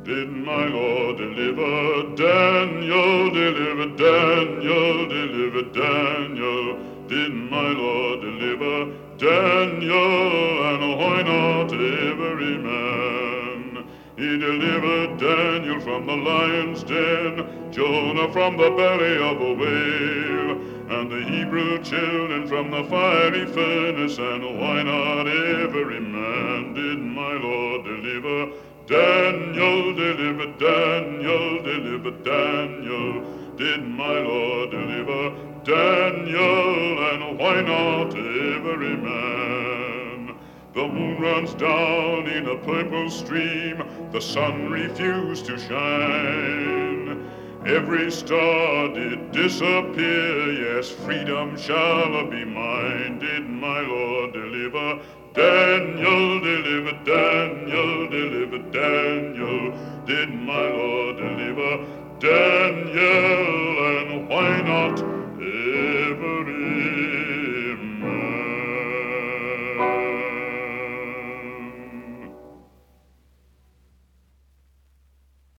Did my Lord deliver Daniel, deliver Daniel, deliver Daniel? Did my Lord deliver Daniel, and why not every man? He delivered Daniel from the lion's den, Jonah from the belly of a whale, and the Hebrew children from the fiery furnace, and why not every man? Did my Lord deliver Daniel, deliver Daniel, deliver Daniel? Did my Lord deliver Daniel, and why not every man? The moon runs down in a purple stream, the sun refused to shine. Every star did disappear, yes, freedom shall be mine. Did my Lord deliver Daniel, deliver Daniel, deliver Daniel? Did my Lord deliver Daniel,